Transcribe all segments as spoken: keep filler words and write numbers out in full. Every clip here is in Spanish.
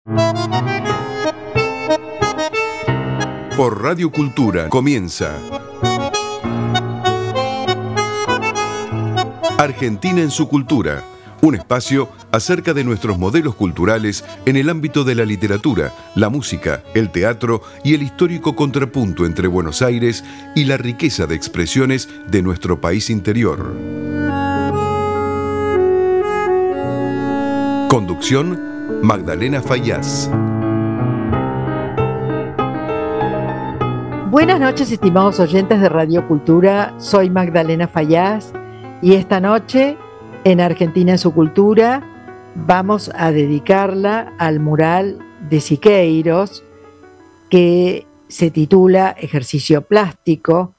Por Radio Cultura comienza Argentina en su cultura, un espacio acerca de nuestros modelos culturales en el ámbito de la literatura, la música, el teatro y el histórico contrapunto entre Buenos Aires y la riqueza de expresiones de nuestro país interior. Conducción, Magdalena Fayaz. Buenas noches, estimados oyentes de Radio Cultura. Soy Magdalena Fayaz y esta noche, en Argentina en su cultura, vamos a dedicarla al mural de Siqueiros, que se titula Ejercicio Plástico.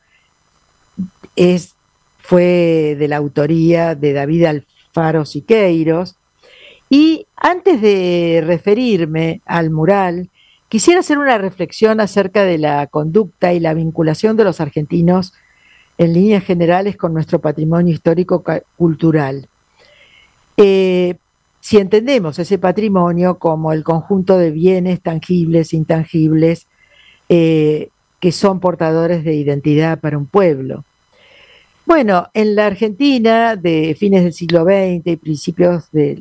Es, fue de la autoría de David Alfaro Siqueiros. Y antes de referirme al mural, quisiera hacer una reflexión acerca de la conducta y la vinculación de los argentinos en líneas generales con nuestro patrimonio histórico-cultural. Eh, si entendemos ese patrimonio como el conjunto de bienes tangibles e intangibles eh, que son portadores de identidad para un pueblo. Bueno, en la Argentina de fines del siglo veinte y principios del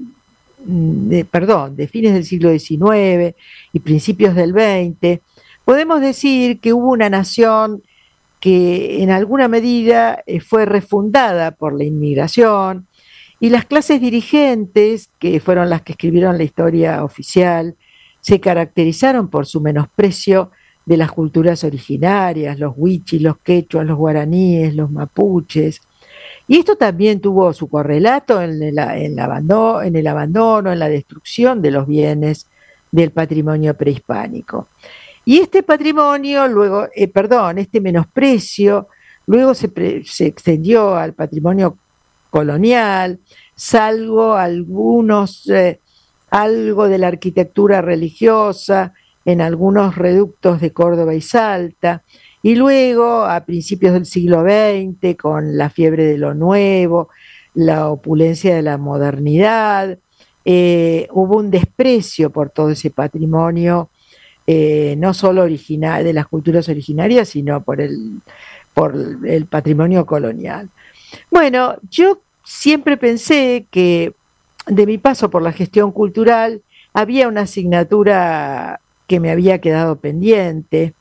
De, perdón, de fines del siglo diecinueve y principios del veinte, podemos decir que hubo una nación que en alguna medida fue refundada por la inmigración, y las clases dirigentes, que fueron las que escribieron la historia oficial, se caracterizaron por su menosprecio de las culturas originarias, los huichis, los quechuas, los guaraníes, los mapuches. Y esto también tuvo su correlato en el, en, el abandono, en el abandono, en la destrucción de los bienes del patrimonio prehispánico. Y este patrimonio, luego, eh, perdón, este menosprecio, luego se, pre, se extendió al patrimonio colonial, salvo algunos, eh, algo de la arquitectura religiosa en algunos reductos de Córdoba y Salta. Y luego, a principios del siglo veinte, con la fiebre de lo nuevo, la opulencia de la modernidad, eh, hubo un desprecio por todo ese patrimonio, eh, no solo original, de las culturas originarias, sino por el, por el patrimonio colonial. Bueno, yo siempre pensé que de mi paso por la gestión cultural había una asignatura que me había quedado pendiente,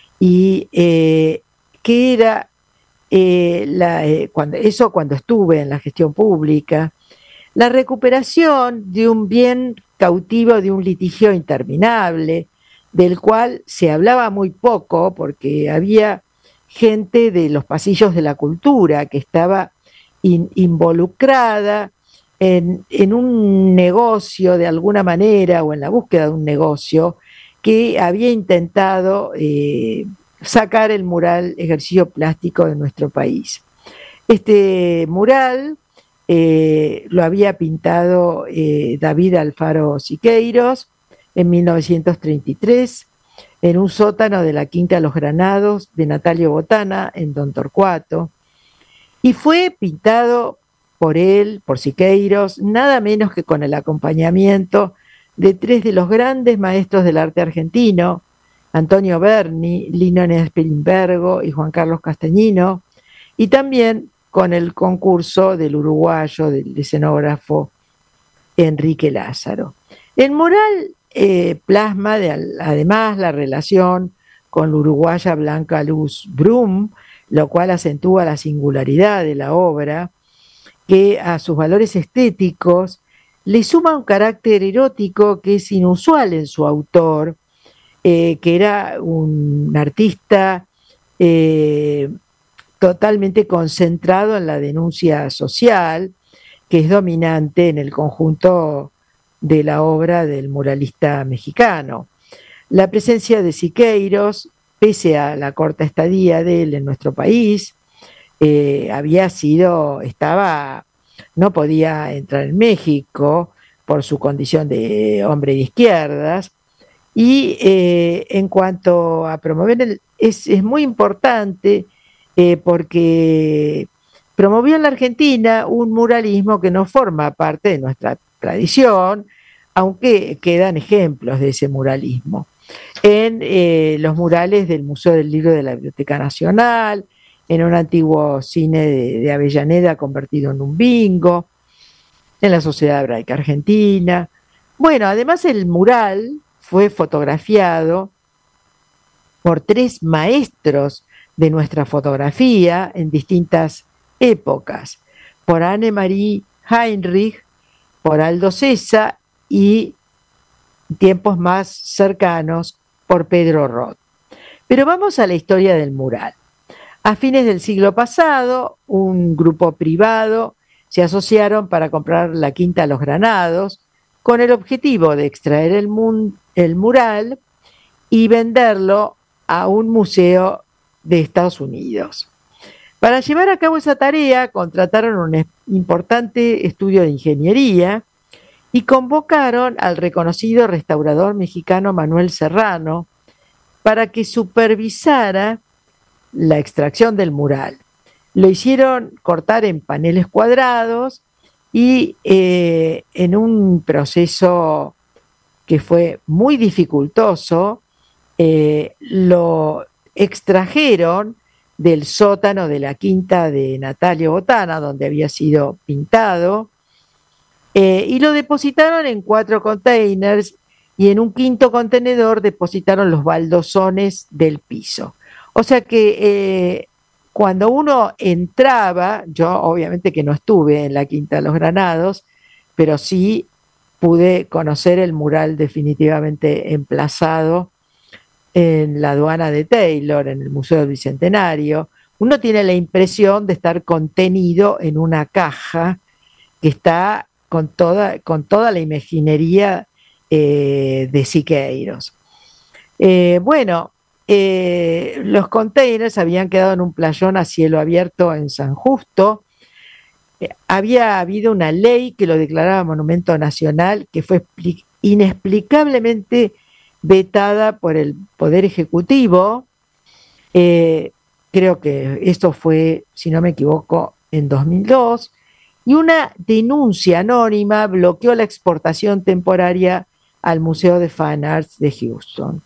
y eh, que era eh, la, eh, cuando, eso cuando estuve en la gestión pública, la recuperación de un bien cautivo de un litigio interminable, del cual se hablaba muy poco porque había gente de los pasillos de la cultura que estaba in, involucrada en, en un negocio de alguna manera, o en la búsqueda de un negocio que había intentado eh, sacar el mural Ejercicio Plástico de nuestro país. Este mural eh, lo había pintado eh, David Alfaro Siqueiros en mil novecientos treinta y tres en un sótano de la Quinta Los Granados de Natalio Botana en Don Torcuato, y fue pintado por él, por Siqueiros, nada menos que con el acompañamiento de tres de los grandes maestros del arte argentino, Antonio Berni, Lino Nespelimbergo y Juan Carlos Castañino, y también con el concurso del uruguayo, del escenógrafo Enrique Lázaro. El mural eh, plasma de, además la relación con la uruguaya Blanca Luz Brum, lo cual acentúa la singularidad de la obra, que a sus valores estéticos le suma un carácter erótico que es inusual en su autor, eh, que era un artista eh, totalmente concentrado en la denuncia social, que es dominante en el conjunto de la obra del muralista mexicano. La presencia de Siqueiros, pese a la corta estadía de él en nuestro país, eh, había sido, estaba... no podía entrar en México por su condición de hombre de izquierdas, y eh, en cuanto a promover, el, es, es muy importante eh, porque promovió en la Argentina un muralismo que no forma parte de nuestra tradición, aunque quedan ejemplos de ese muralismo. En eh, los murales del Museo del Libro de la Biblioteca Nacional, en un antiguo cine de, de Avellaneda convertido en un bingo, en la Sociedad Hebraica Argentina. Bueno, además el mural fue fotografiado por tres maestros de nuestra fotografía en distintas épocas, por Annemarie Heinrich, por Aldo Cesa y tiempos más cercanos por Pedro Roth. Pero vamos a la historia del mural. A fines del siglo pasado, un grupo privado se asociaron para comprar la Quinta Los Granados con el objetivo de extraer el, el mural y venderlo a un museo de Estados Unidos. Para llevar a cabo esa tarea, contrataron un importante estudio de ingeniería y convocaron al reconocido restaurador mexicano Manuel Serrano para que supervisara la extracción del mural. Lo hicieron cortar en paneles cuadrados y eh, en un proceso que fue muy dificultoso, eh, lo extrajeron del sótano de la quinta de Natalio Botana, donde había sido pintado, eh, y lo depositaron en cuatro containers, y en un quinto contenedor depositaron los baldosones del piso. O sea que eh, cuando uno entraba, yo obviamente que no estuve en la Quinta de los Granados, pero sí pude conocer el mural definitivamente emplazado en la aduana de Taylor, en el Museo del Bicentenario. Uno tiene la impresión de estar contenido en una caja que está con toda, con toda la imaginería eh, de Siqueiros. Eh, bueno, eh, los containers habían quedado en un playón a cielo abierto en San Justo. Eh, había habido una ley que lo declaraba monumento nacional que fue inexplicablemente vetada por el Poder Ejecutivo. Eh, creo que esto fue, si no me equivoco, en dos mil dos, y una denuncia anónima bloqueó la exportación temporaria al Museo de Fine Arts de Houston.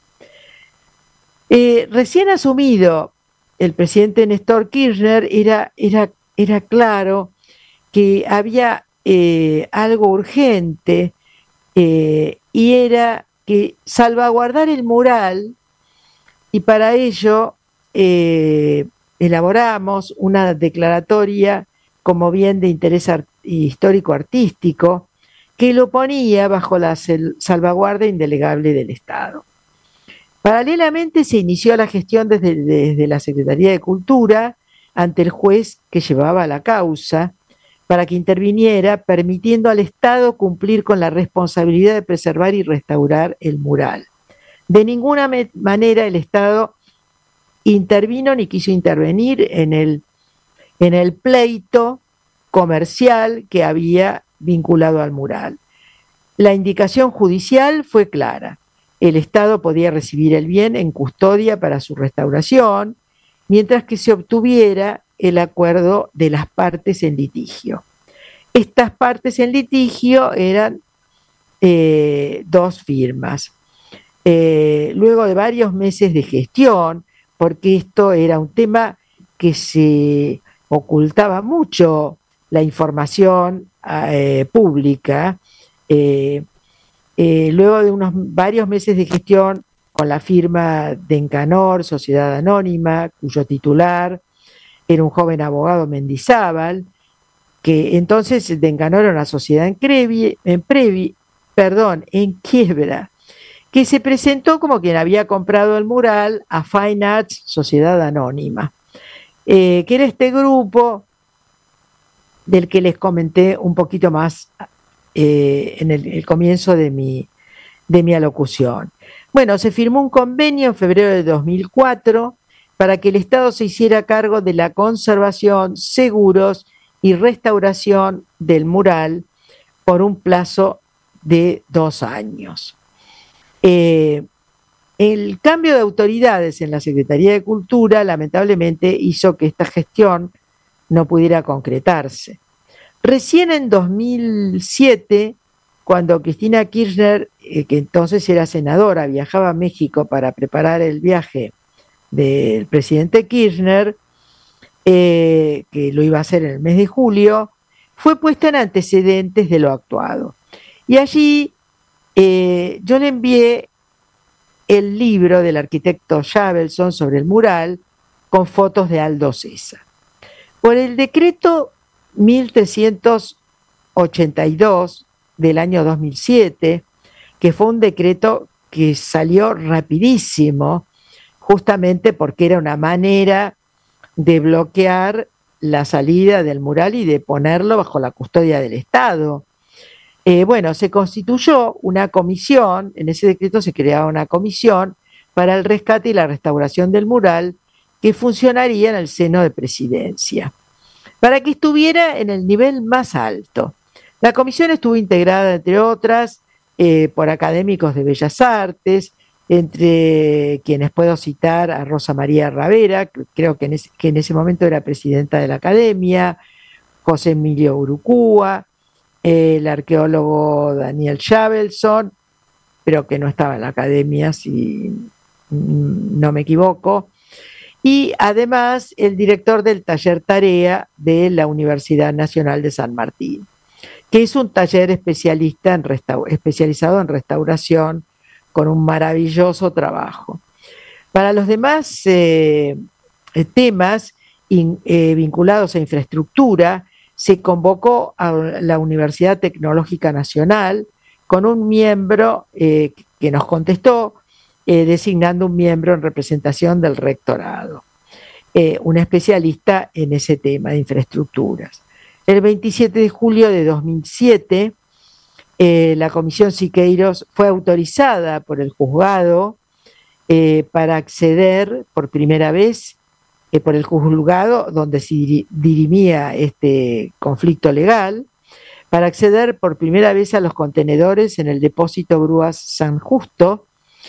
Eh, recién asumido el presidente Néstor Kirchner, era, era, era claro que había eh, algo urgente eh, y era que salvaguardar el mural, y para ello eh, elaboramos una declaratoria como bien de interés art- histórico-artístico que lo ponía bajo la salvaguardia indelegable del Estado. Paralelamente se inició la gestión desde, desde la Secretaría de Cultura ante el juez que llevaba la causa para que interviniera, permitiendo al Estado cumplir con la responsabilidad de preservar y restaurar el mural. De ninguna manera el Estado intervino ni quiso intervenir en el, en el pleito comercial que había vinculado al mural. La indicación judicial fue clara. El Estado podía recibir el bien en custodia para su restauración, mientras que se obtuviera el acuerdo de las partes en litigio. Estas partes en litigio eran eh, dos firmas. Eh, luego de varios meses de gestión, porque esto era un tema que se ocultaba mucho la información eh, pública, eh, eh, luego de unos varios meses de gestión con la firma de Encanor, Sociedad Anónima, cuyo titular era un joven abogado Mendizábal, que entonces de Encanor era una sociedad en, crevi, en, previ, perdón, en quiebra, que se presentó como quien había comprado el mural a Fine Arts, Sociedad Anónima, eh, que era este grupo del que les comenté un poquito más eh, en el, el comienzo de mi, de mi alocución. Bueno, se firmó un convenio en febrero de dos mil cuatro para que el Estado se hiciera cargo de la conservación, seguros y restauración del mural por un plazo de dos años. Eh, el cambio de autoridades en la Secretaría de Cultura lamentablemente hizo que esta gestión no pudiera concretarse. Recién en dos mil siete, cuando Cristina Kirchner, eh, que entonces era senadora, viajaba a México para preparar el viaje del presidente Kirchner, eh, que lo iba a hacer en el mes de julio, fue puesta en antecedentes de lo actuado. Y allí eh, yo le envié el libro del arquitecto Shabelson sobre el mural con fotos de Aldo César. Por el decreto mil trescientos ochenta y dos del año dos mil siete, que fue un decreto que salió rapidísimo, justamente porque era una manera de bloquear la salida del mural y de ponerlo bajo la custodia del Estado. Eh, bueno, se constituyó una comisión, en ese decreto se creaba una comisión para el rescate y la restauración del mural que funcionaría en el seno de Presidencia, para que estuviera en el nivel más alto. La comisión estuvo integrada, entre otras, eh, por académicos de Bellas Artes, entre quienes puedo citar a Rosa María Ravera, que creo que en, ese, que en ese momento era presidenta de la Academia, José Emilio Urucúa, eh, el arqueólogo Daniel Shabelson, pero que no estaba en la Academia, si no me equivoco, y además el director del taller Tarea de la Universidad Nacional de San Martín, que es un taller especialista en resta- especializado en restauración, con un maravilloso trabajo. Para los demás eh, temas in, eh, vinculados a infraestructura, se convocó a la Universidad Tecnológica Nacional con un miembro eh, que nos contestó, eh, designando un miembro en representación del rectorado, eh, un especialista en ese tema de infraestructuras. El veintisiete de julio de dos mil siete, Eh, la Comisión Siqueiros fue autorizada por el juzgado eh, para acceder por primera vez, eh, por el juzgado donde se dir- dirimía este conflicto legal, para acceder por primera vez a los contenedores en el depósito Grúas San Justo,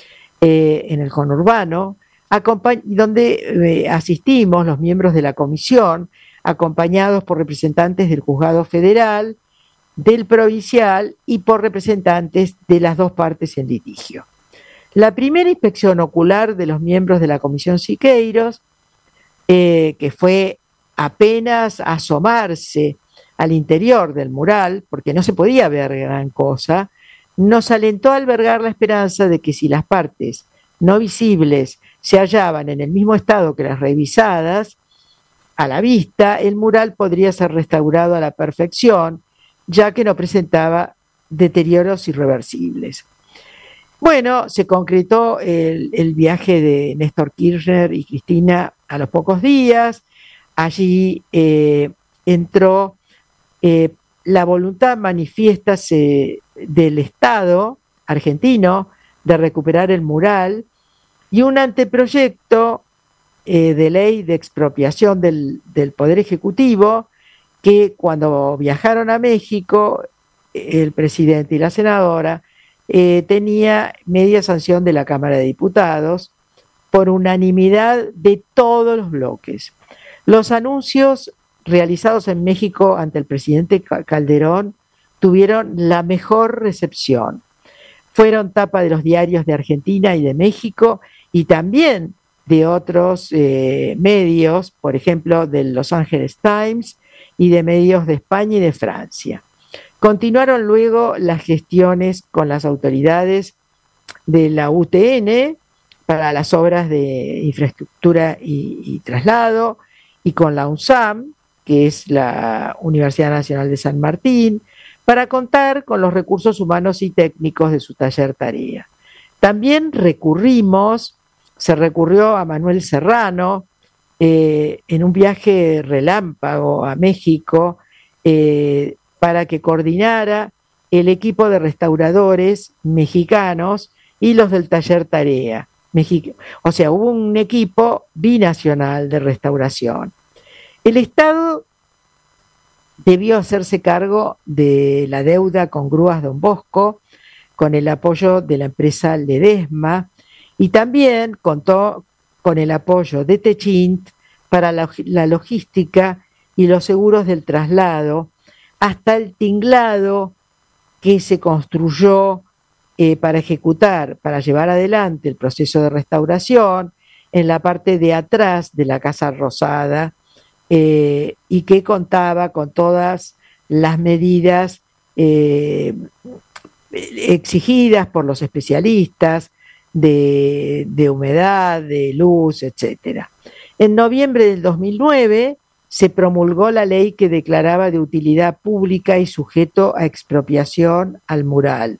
eh, en el conurbano, acompa- donde eh, asistimos los miembros de la comisión, acompañados por representantes del juzgado federal, del provincial y por representantes de las dos partes en litigio. La primera inspección ocular de los miembros de la Comisión Siqueiros, eh, que fue apenas asomarse al interior del mural, porque no se podía ver gran cosa, nos alentó a albergar la esperanza de que si las partes no visibles se hallaban en el mismo estado que las revisadas, a la vista, el mural podría ser restaurado a la perfección, ya que no presentaba deterioros irreversibles. Bueno, se concretó el, el viaje de Néstor Kirchner y Cristina a los pocos días. Allí eh, entró eh, la voluntad manifiesta se, del Estado argentino de recuperar el mural y un anteproyecto eh, de ley de expropiación del, del Poder Ejecutivo, que cuando viajaron a México, el presidente y la senadora, eh, tenía media sanción de la Cámara de Diputados por unanimidad de todos los bloques. Los anuncios realizados en México ante el presidente Calderón tuvieron la mejor recepción. Fueron tapa de los diarios de Argentina y de México y también de otros eh, medios, por ejemplo, del Los Angeles Times, y de medios de España y de Francia. Continuaron luego las gestiones con las autoridades de la U T N para las obras de infraestructura y, y traslado, y con la UNSAM, que es la Universidad Nacional de San Martín, para contar con los recursos humanos y técnicos de su taller Tarea. También recurrimos, se recurrió a Manuel Serrano, Eh, en un viaje relámpago a México eh, para que coordinara el equipo de restauradores mexicanos y los del taller Tarea. Mexic- o sea, hubo un equipo binacional de restauración. El Estado debió hacerse cargo de la deuda con Grúas Don Bosco, con el apoyo de la empresa Ledesma, y también contó con el apoyo de Techint para la, la logística y los seguros del traslado hasta el tinglado que se construyó eh, para ejecutar, para llevar adelante el proceso de restauración en la parte de atrás de la Casa Rosada, eh, y que contaba con todas las medidas eh, exigidas por los especialistas de, de humedad, de luz, etcétera. En noviembre del dos mil nueve se promulgó la ley que declaraba de utilidad pública y sujeto a expropiación al mural.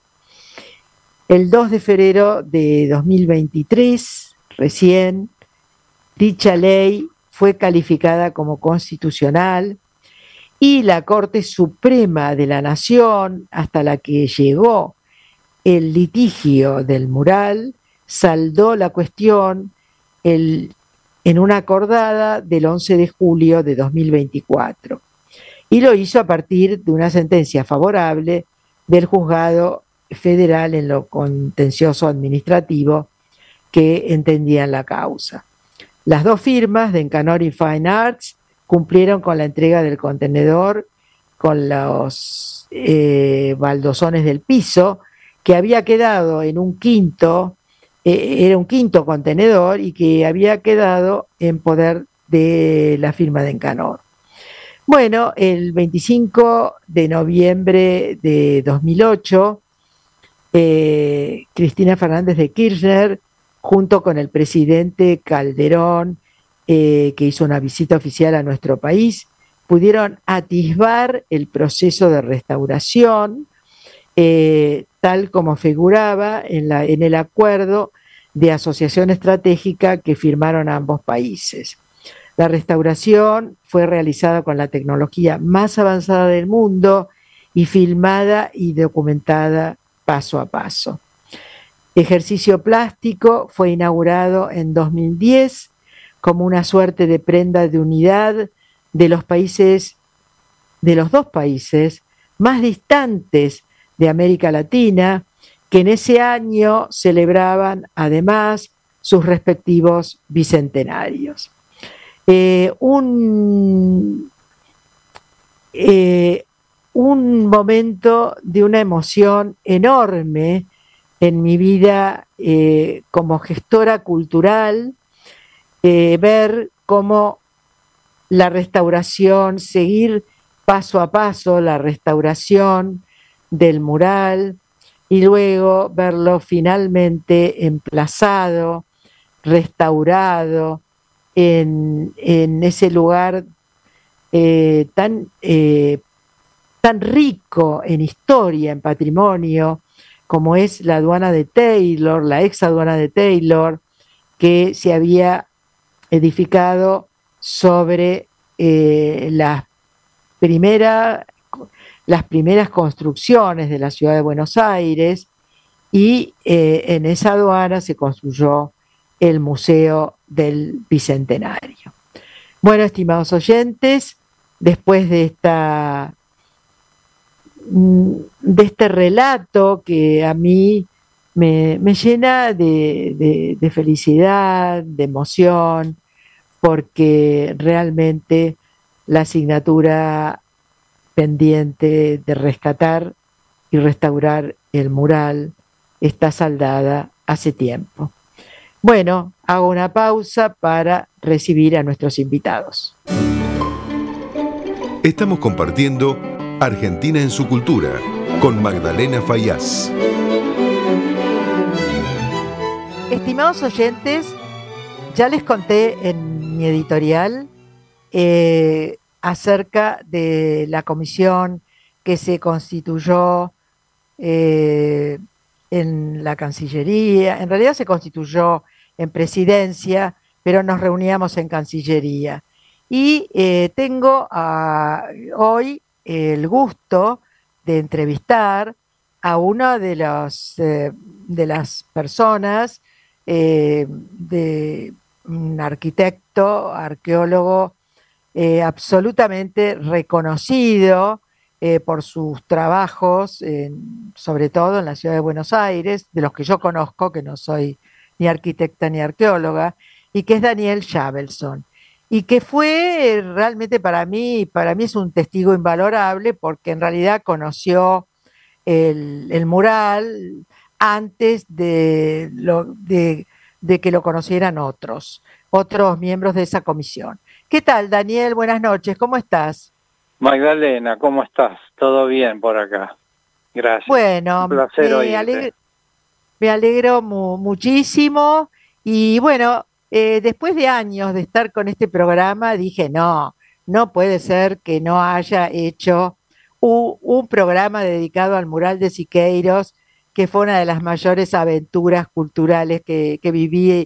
El dos de febrero de dos mil veintitrés, recién, dicha ley fue calificada como constitucional y la Corte Suprema de la Nación, hasta la que llegó el litigio del mural, saldó la cuestión el, en una acordada del once de julio de dos mil veinticuatro, y lo hizo a partir de una sentencia favorable del Juzgado Federal en lo contencioso administrativo que entendían la causa. Las dos firmas de Encanor y Fine Arts cumplieron con la entrega del contenedor con los eh, baldosones del piso, que había quedado en un quinto, eh, era un quinto contenedor y que había quedado en poder de la firma de Encanor. Bueno, el veinticinco de noviembre de dos mil ocho, eh, Cristina Fernández de Kirchner, junto con el presidente Calderón, eh, que hizo una visita oficial a nuestro país, pudieron atisbar el proceso de restauración, eh, tal como figuraba en, la, en el acuerdo de asociación estratégica que firmaron ambos países. La restauración fue realizada con la tecnología más avanzada del mundo y filmada y documentada paso a paso. Ejercicio Plástico fue inaugurado en dos mil diez como una suerte de prenda de unidad de los países, de los dos países más distantes de América Latina, que en ese año celebraban además sus respectivos bicentenarios. Eh, un, eh, un momento de una emoción enorme en mi vida eh, como gestora cultural, eh, ver cómo la restauración, seguir paso a paso la restauración del mural y luego verlo finalmente emplazado, restaurado en, en ese lugar eh, tan, eh, tan rico en historia, en patrimonio, como es la aduana de Taylor, la ex aduana de Taylor, que se había edificado sobre eh, las, primera, las primeras construcciones de la ciudad de Buenos Aires, y eh, en esa aduana se construyó el Museo del Bicentenario. Bueno, estimados oyentes, después de esta de este relato que a mí me, me llena de, de, de felicidad, de emoción, porque realmente la asignatura pendiente de rescatar y restaurar el mural está saldada hace tiempo. Bueno, hago una pausa para recibir a nuestros invitados. Estamos compartiendo Argentina en su cultura, con Magdalena Fayaz. Estimados oyentes, ya les conté en mi editorial eh, acerca de la comisión que se constituyó eh, en la Cancillería. En realidad se constituyó en Presidencia, pero nos reuníamos en Cancillería. Y eh, tengo a, hoy el gusto de entrevistar a una de, los, eh, de las personas, eh, de un arquitecto, arqueólogo eh, absolutamente reconocido eh, por sus trabajos, eh, sobre todo en la ciudad de Buenos Aires, de los que yo conozco, que no soy ni arquitecta ni arqueóloga, y que es Daniel Shavelson. Y que fue realmente para mí, para mí es un testigo invalorable, porque en realidad conoció el, el mural antes de, lo, de, de que lo conocieran otros, otros miembros de esa comisión. ¿Qué tal, Daniel? Buenas noches, ¿cómo estás? Magdalena, ¿cómo estás? ¿Todo bien por acá? Gracias. Bueno, Un placer me oírte. alegro, me alegro mu muchísimo y bueno, eh, después de años de estar con este programa, dije, no, no puede ser que no haya hecho un, un programa dedicado al mural de Siqueiros, que fue una de las mayores aventuras culturales que, que viví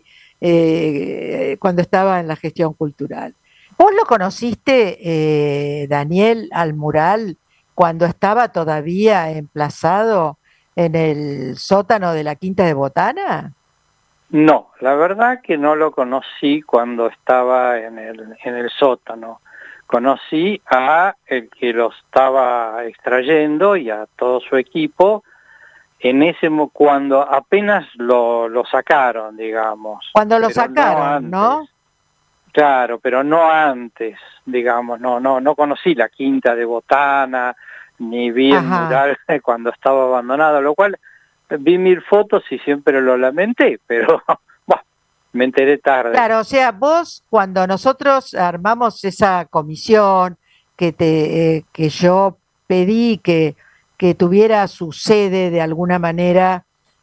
eh, cuando estaba en la gestión cultural. ¿Vos lo conociste, eh, Daniel, al mural cuando estaba todavía emplazado en el sótano de la Quinta de Botana? No, la verdad que no lo conocí cuando estaba en el, en el sótano. Conocí a el que lo estaba extrayendo y a todo su equipo en ese cuando apenas lo, lo sacaron, digamos. Cuando lo sacaron, ¿no? ¿no? Claro, pero no antes, digamos, no, no, no conocí la Quinta de Botana, ni vi el Ajá. mural cuando estaba abandonado, lo cual vi mil fotos y siempre lo lamenté, pero bueno, me enteré tarde. Claro, o sea, vos cuando nosotros armamos esa comisión que te, eh, que yo pedí que, que tuviera su sede de alguna manera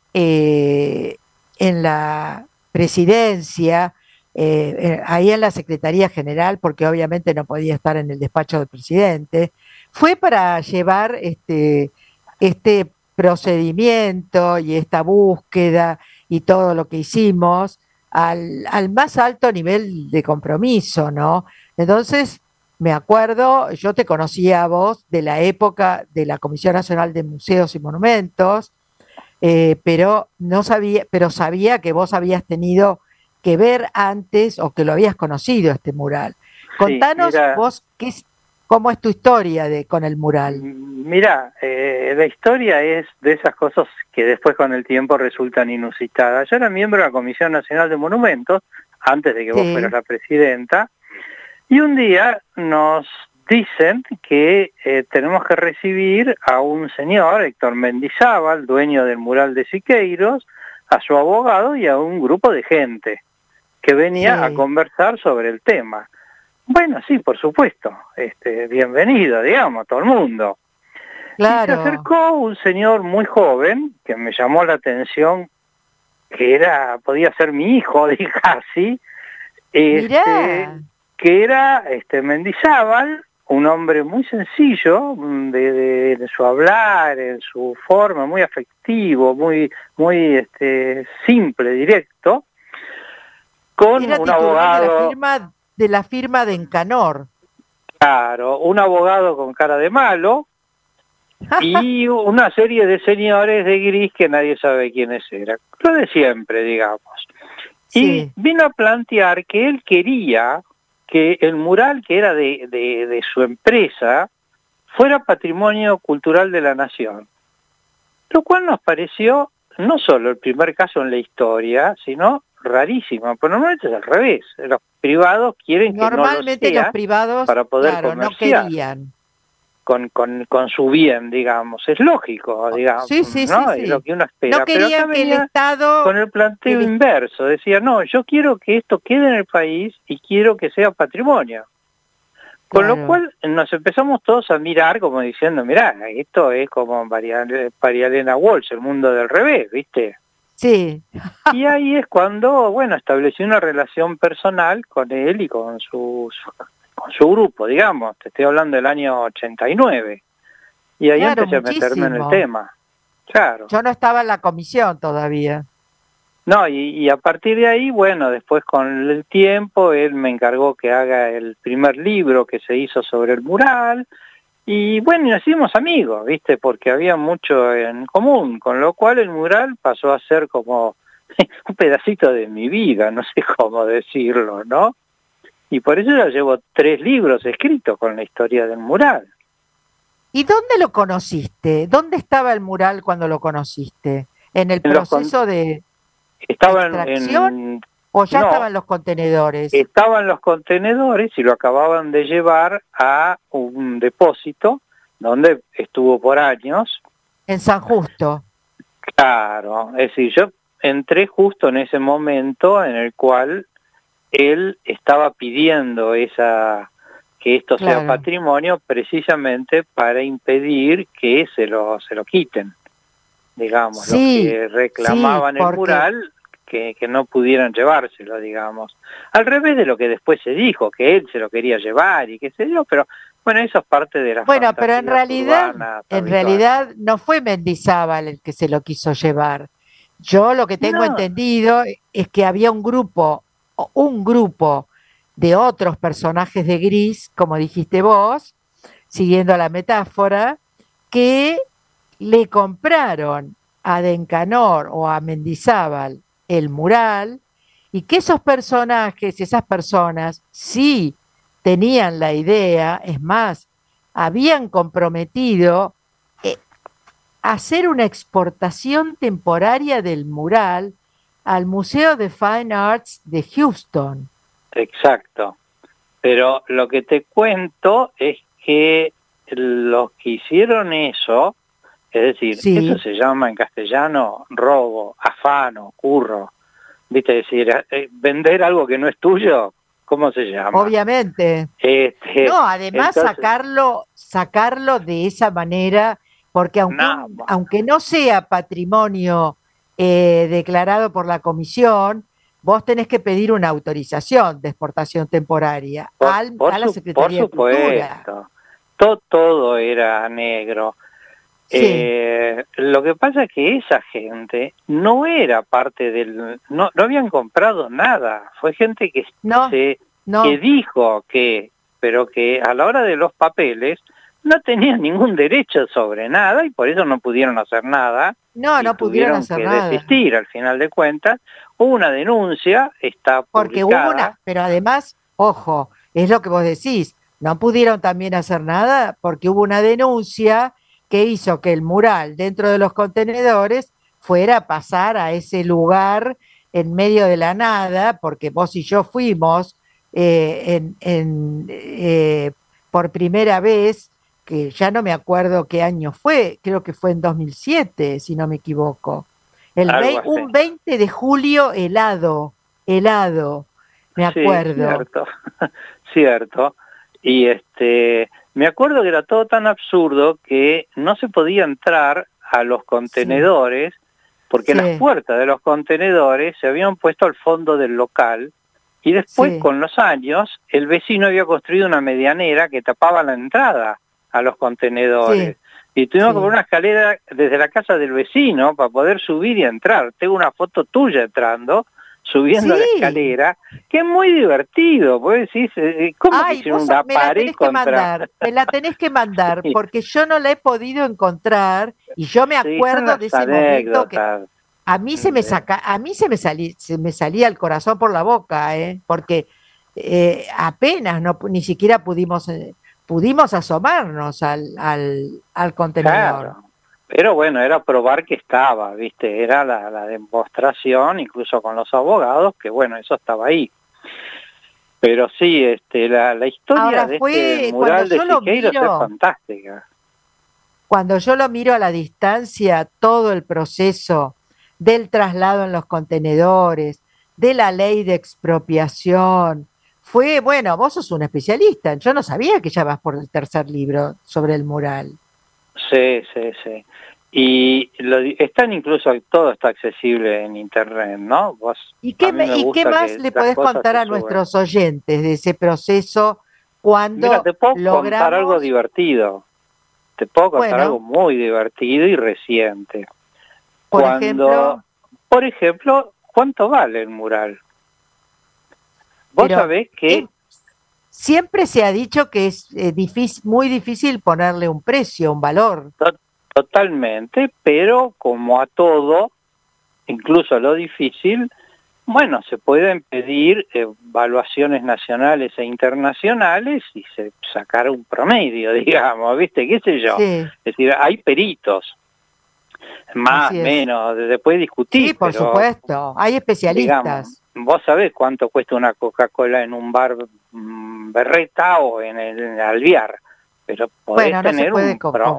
eh, en la presidencia, eh, eh, ahí en la Secretaría General, porque obviamente no podía estar en el despacho del presidente, fue para llevar este, este procedimiento y esta búsqueda y todo lo que hicimos al, al más alto nivel de compromiso, ¿no? Entonces, me acuerdo, yo te conocía a vos de la época de la Comisión Nacional de Museos y Monumentos, eh, pero no sabía, pero sabía que vos habías tenido que ver antes o que lo habías conocido este mural. Contanos sí, mira, vos qué es, cómo es tu historia de, con el mural. Mira, eh, la historia es de esas cosas que después con el tiempo resultan inusitadas. Yo era miembro de la Comisión Nacional de Monumentos, antes de que vos Sí. fueras la presidenta, y un día nos dicen que eh, tenemos que recibir a un señor, Héctor Mendizábal, dueño del mural de Siqueiros, a su abogado y a un grupo de gente que venía Sí. a conversar sobre el tema. Bueno, sí, por supuesto, este, bienvenido, digamos, todo el mundo. Claro. Y se acercó un señor muy joven, que me llamó la atención, que era, podía ser mi hijo, dije así, este, que era este, Mendizábal, un hombre muy sencillo, de, de, de su hablar, en su forma, muy afectivo, muy, muy este, simple, directo, con Era un titular abogado... de la firma de, la firma de Encanor. Claro, un abogado con cara de malo, y una serie de señores de gris que nadie sabe quiénes eran. Lo de siempre, digamos. Sí. Y vino a plantear que él quería que el mural que era de, de, de su empresa fuera patrimonio cultural de la nación. Lo cual nos pareció no solo el primer caso en la historia, sino rarísimo. Pero normalmente es al revés. Los privados quieren que Normalmente no lo sea los privados, para poder claro, comerciar. no querían. Con, con, con su bien, digamos, es lógico, digamos, sí, sí, ¿no? Sí, sí. Es lo que uno espera. No Pero acá querían que el venía Estado... con el planteo el... inverso, decía, no, yo quiero que esto quede en el país y quiero que sea patrimonio. Con Claro. lo cual nos empezamos todos a mirar como diciendo, mirá, esto es como María, María Elena Walsh, el mundo del revés, ¿viste? Sí. Y ahí es cuando, bueno, establecí una relación personal con él y con sus... con su grupo, digamos, te estoy hablando del año ochenta y nueve, y ahí Claro, empecé muchísimo. a meterme en el tema, claro. Yo no estaba en la comisión todavía. No, y, y a partir de ahí, bueno, después con el tiempo, él me encargó que haga el primer libro que se hizo sobre el mural, y bueno, y nos hicimos amigos, ¿viste? Porque había mucho en común, con lo cual el mural pasó a ser como un pedacito de mi vida, no sé cómo decirlo, ¿no? Y por eso ya llevo tres libros escritos con la historia del mural. ¿Y dónde lo conociste? ¿Dónde estaba el mural cuando lo conociste? ¿En el En proceso con... de estaba extracción en... o ya no, estaban los contenedores? Estaban los contenedores y lo acababan de llevar a un depósito donde estuvo por años En San Justo. Claro, es decir, yo entré justo en ese momento en el cual él estaba pidiendo esa que esto Claro. sea patrimonio precisamente para impedir que se lo se lo quiten, digamos, Sí, los que reclamaban sí, el porque... mural, que, que no pudieran llevárselo, digamos. Al revés de lo que después se dijo, que él se lo quería llevar y qué sé yo, pero bueno, eso es parte de las Bueno, pero en fantasías realidad, urbanas en habituales. realidad no fue Mendizábal el que se lo quiso llevar. Yo lo que tengo No, entendido es que había un grupo, o un grupo de otros personajes de Gris, como dijiste vos, siguiendo la metáfora, que le compraron a Dencanor o a Mendizábal el mural y que esos personajes, esas personas, sí tenían la idea, es más, habían comprometido eh, hacer una exportación temporaria del mural al Museo de Fine Arts de Houston. exacto. Pero lo que te cuento es que los que hicieron eso, es decir, Sí. eso se llama en castellano robo, afano, curro. ¿Viste? Es decir, eh, vender algo que no es tuyo, ¿cómo se llama? Obviamente. Este, No, además entonces, sacarlo, sacarlo de esa manera, porque aunque, no, un- aunque no sea patrimonio eh, declarado por la comisión, vos tenés que pedir una autorización de exportación temporaria por, al, por, a la su, por Secretaría de Cultura. supuesto, todo, todo era negro. Sí, Eh, lo que pasa es que esa gente no era parte del... No, no habían comprado nada, fue gente que, no, se, que no, dijo que, pero que a la hora de los papeles no tenían ningún derecho sobre nada y por eso no pudieron hacer nada no, y no pudieron tuvieron hacer que nada. desistir al final de cuentas. Hubo una denuncia, está Porque hubo publicada. una, pero además, ojo, es lo que vos decís, no pudieron también hacer nada porque hubo una denuncia que hizo que el mural dentro de los contenedores fuera a pasar a ese lugar en medio de la nada, porque vos y yo fuimos eh, en, en, eh, por primera vez, que ya no me acuerdo qué año fue, creo que fue en dos mil siete, si no me equivoco. El Algo vei- así. un veinte de julio helado, helado, me Sí, acuerdo. cierto, cierto. Y este, me acuerdo que era todo tan absurdo que no se podía entrar a los contenedores porque Sí. las puertas de los contenedores se habían puesto al fondo del local y después Sí. con los años el vecino había construido una medianera que tapaba la entrada a los contenedores. Y tuvimos Sí. que poner una escalera desde la casa del vecino para poder subir y entrar. Tengo una foto tuya entrando, subiendo Sí. la escalera, que es muy divertido, porque decís, eh, ¿cómo que Ay, hicieron vos una me la pared tenés que contra...? mandar, me la tenés que mandar, Sí. porque yo no la he podido encontrar y yo me Sí, son acuerdo las de ese momento que anécdotas. a mí se me saca, a mí se me salí, se me salía el corazón por la boca, ¿eh? Porque eh, apenas no, ni siquiera pudimos, eh, pudimos asomarnos al, al, al contenedor. Claro. Pero bueno, era probar que estaba, ¿viste? Era la, la demostración, incluso con los abogados, que bueno, eso estaba ahí. Pero sí, este, la, la historia Ahora de fue, este mural cuando de yo lo Siqueiros es miro, fantástica. cuando yo lo miro a la distancia, todo el proceso del traslado en los contenedores, de la ley de expropiación, fue, bueno, vos sos un especialista, yo no sabía que ya vas por el tercer libro sobre el mural. Sí, sí, sí. Y lo, están incluso, todo está accesible en internet, ¿no? Vos, ¿Y qué, a mí me, me ¿y qué gusta más que le las podés cosas contar se a suben. nuestros oyentes de ese proceso cuando Mira, te puedo logramos... contar algo divertido. Te puedo contar Bueno. algo muy divertido y reciente. Por Cuando, ejemplo, por ejemplo, ¿cuánto vale el mural? Vos pero sabés que es- siempre se ha dicho que es eh, difícil, muy difícil ponerle un precio, un valor. to- totalmente, pero como a todo, incluso a lo difícil, bueno, se pueden pedir evaluaciones nacionales e internacionales y se sacar un promedio, digamos, ¿viste? ¿Qué sé yo? Sí, Es decir, hay peritos, más, así es. menos, se puede discutir, Sí, por pero supuesto, hay especialistas. digamos, vos sabés cuánto cuesta una Coca-Cola en un bar mm, Berreta o en el, en el Alvear, pero podés Bueno, no se tener puede un comp- pro,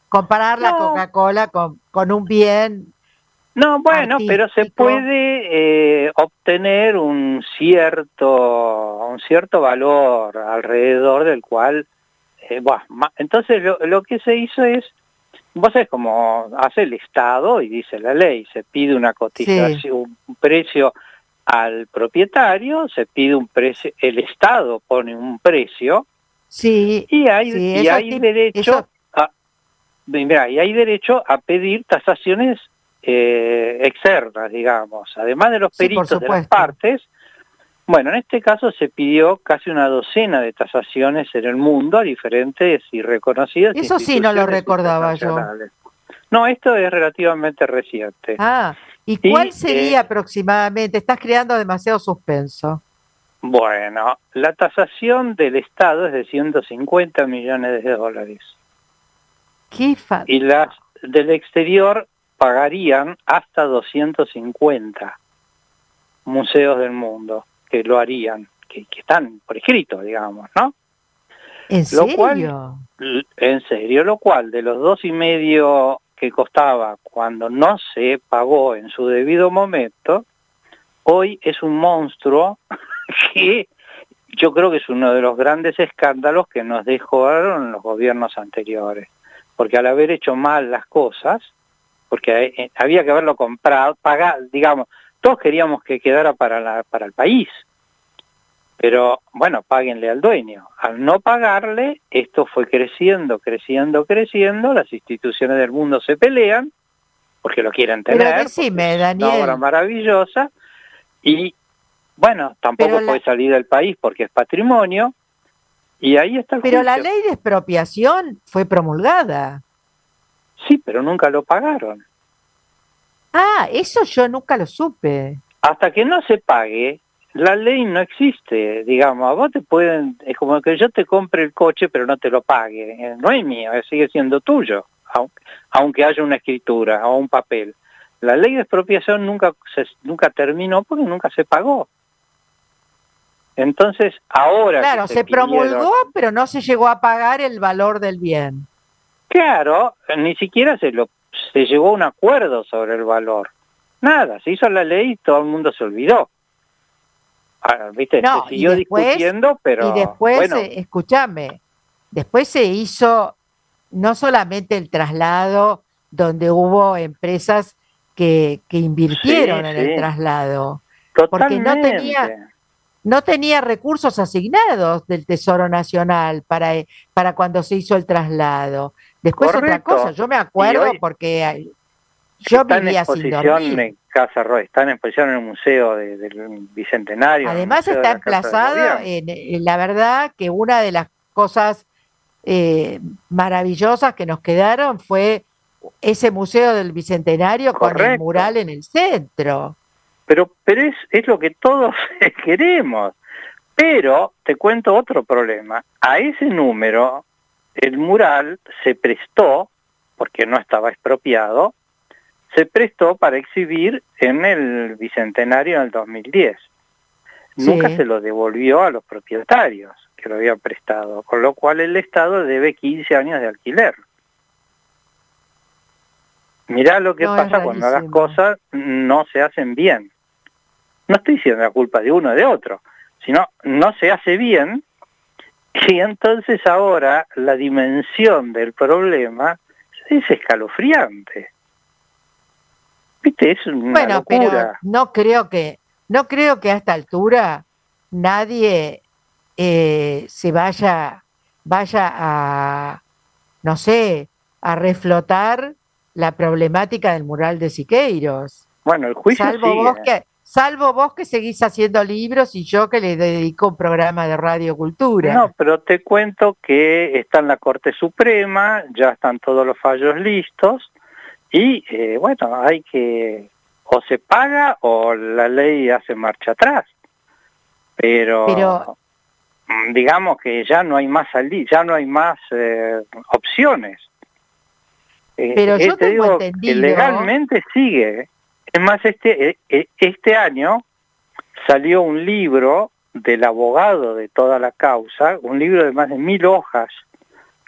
comparar la No. Coca-Cola con, con un bien. No, bueno, artístico. pero se puede eh, obtener un cierto, un cierto valor alrededor del cual, eh, bueno, ma- entonces lo, lo que se hizo es, vos sabés cómo hace el Estado y dice la ley, se pide una cotización, Sí. un precio al propietario, se pide un precio, el Estado pone un precio Sí, y hay, sí, y eso hay tip- derecho eso- a, mirá, y hay derecho a pedir tasaciones eh, externas, digamos, además de los Sí, por peritos de las supuesto. partes. Bueno, en este caso se pidió casi una docena de tasaciones en el mundo a diferentes y reconocidas Eso sí no lo instituciones recordaba yo. internacionales. No, esto es relativamente reciente. Ah, ¿y Y, cuál sería eh, aproximadamente? Estás creando demasiado suspenso. Bueno, la tasación del Estado es de ciento cincuenta millones de dólares. Qué fa- Y las del exterior pagarían hasta doscientos cincuenta museos del mundo que lo harían, que, que están por escrito, digamos, ¿no? ¿En Lo serio? cual, l- en serio, lo cual de los dos y medio que costaba cuando no se pagó en su debido momento, hoy es un monstruo que yo creo que es uno de los grandes escándalos que nos dejaron los gobiernos anteriores, porque al haber hecho mal las cosas, porque eh, había que haberlo comprado, pagar, digamos, todos queríamos que quedara para la, para el país, pero bueno, páguenle al dueño. Al no pagarle, esto fue creciendo, creciendo, creciendo, las instituciones del mundo se pelean, porque lo quieren Pero tener, decime, porque es Daniel. una obra maravillosa, y bueno, tampoco Pero la- puede salir del país porque es patrimonio, y ahí está el Pero la juicio. ley de expropiación fue promulgada. Sí, pero nunca lo pagaron. Ah, eso yo nunca lo supe. Hasta que no se pague, la ley no existe, digamos, a vos te pueden, es como que yo te compre el coche pero no te lo pague, eh, no es mío, eh, sigue siendo tuyo, aunque, aunque haya una escritura o un papel. La ley de expropiación nunca, se, nunca terminó porque nunca se pagó. Entonces, ahora Claro, que se, se promulgó, pidieron, pero no se llegó a pagar el valor del bien. claro, ni siquiera se lo se llegó a un acuerdo sobre el valor. Nada, se hizo la ley y todo el mundo se olvidó. Ah, ¿viste? No, Se y siguió después, discutiendo, pero y después, bueno, eh, escúchame, después se hizo no solamente el traslado, donde hubo empresas que, que invirtieron sí, en sí, el traslado, porque totalmente. no tenía, no tenía recursos asignados del Tesoro Nacional para, eh, para cuando se hizo el traslado. Después otra Correcto. cosa, yo me Y acuerdo hoy porque eh, yo está en vivía sin exposición dormir. en Casa Roy, está en exposición en el Museo de- del Bicentenario, en el Además Museo de está la Casa de emplazado Gobierno. en, en la verdad que una de las cosas eh, maravillosas que nos quedaron fue ese Museo del Bicentenario con el Correcto. mural en el centro. Pero, pero es, es lo que todos queremos. Pero te cuento otro problema. A ese número, el mural se prestó, porque no estaba expropiado, se prestó para exhibir en el Bicentenario en el dos mil diez. Nunca Sí. se lo devolvió a los propietarios que lo habían prestado, con lo cual el Estado debe quince años de alquiler. Mirá lo que No, es pasa cuando las rarísimo. cosas no se hacen bien. No estoy diciendo la culpa de uno o de otro, sino no se hace bien, y entonces ahora la dimensión del problema es escalofriante. ¿Viste? Es una Bueno, pero locura. no creo que, no creo que a esta altura nadie eh, se vaya, vaya a, no sé, a reflotar la problemática del mural de Siqueiros. Bueno, el juicio Salvo sigue. vos que, salvo vos que seguís haciendo libros y yo que le dedico un programa de Radio Cultura. No, pero te cuento que está en la Corte Suprema, ya están todos los fallos listos, y eh, bueno, hay que, o se paga o la ley hace marcha atrás. Pero, Pero- digamos que ya no hay más salida, ya no hay más eh, opciones. Eh, Pero eh, yo te tengo digo que entendido- legalmente sigue. Es más, este, eh, este año salió un libro del abogado de toda la causa, un libro de más de mil hojas,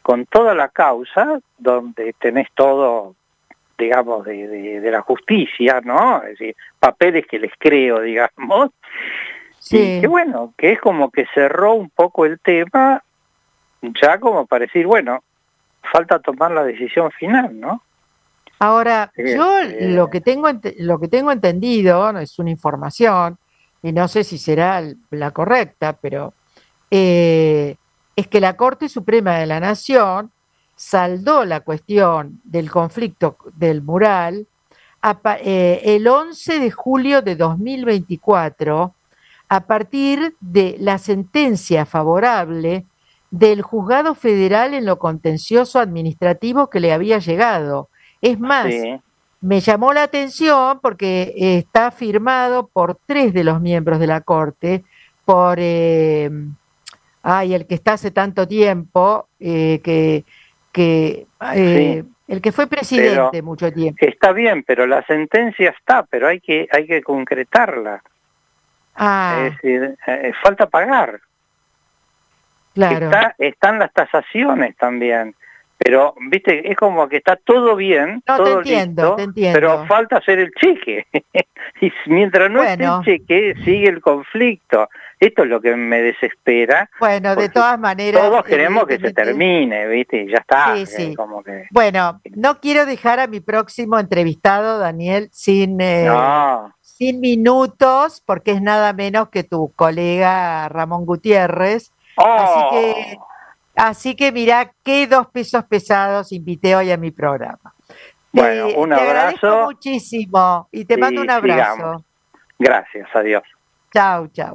con toda la causa, donde tenés todo, digamos, de, de, de la justicia, ¿no? Es decir, papeles que les creo, digamos. Sí. Y que bueno, que es como que cerró un poco el tema, ya como para decir, bueno, falta tomar la decisión final, ¿no? Ahora, eh, yo eh, lo que tengo lo que tengo entendido, no es una información, y no sé si será la correcta, pero eh, es que la Corte Suprema de la Nación saldó la cuestión del conflicto del mural a, eh, el once de julio de dos mil veinticuatro, a partir de la sentencia favorable del Juzgado Federal en lo contencioso administrativo que le había llegado. Es más, sí. me llamó la atención porque está firmado por tres de los miembros de la Corte, por eh, ay, el que está hace tanto tiempo, eh, que, que eh, sí. el que fue presidente pero mucho tiempo. Está bien, pero la sentencia está, pero hay que, hay que concretarla. Ah. Es decir, eh, falta pagar. Claro. Está, están las tasaciones también. Pero, viste, es como que está todo bien, no, todo te entiendo, listo, te entiendo. Pero falta hacer el cheque. Y mientras no bueno. esté el cheque, sigue el conflicto. Esto es lo que me desespera. Bueno, de todas maneras... Todos queremos que se termine, viste, y ya está. Sí, sí. Como que... Bueno, no quiero dejar a mi próximo entrevistado, Daniel, sin, eh, no. sin minutos, porque es nada menos que tu colega Ramón Gutiérrez. Oh. Así que... Así que mirá qué dos pesos pesados invité hoy a mi programa. Bueno, te, un te abrazo. agradezco muchísimo y te sí, mando un abrazo. Sigamos. Gracias, adiós. Chau, chau.